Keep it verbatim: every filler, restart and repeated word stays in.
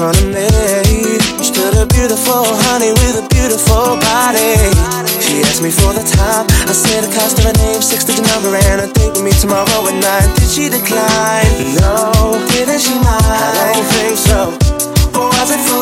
front of me. Stood a beautiful honey with a beautiful body. She asked me for the time. I said the cost of her name, six-digit number, and a date with me tomorrow at nine. Did she decline? No. Didn't she mind? I don't think so. Or was it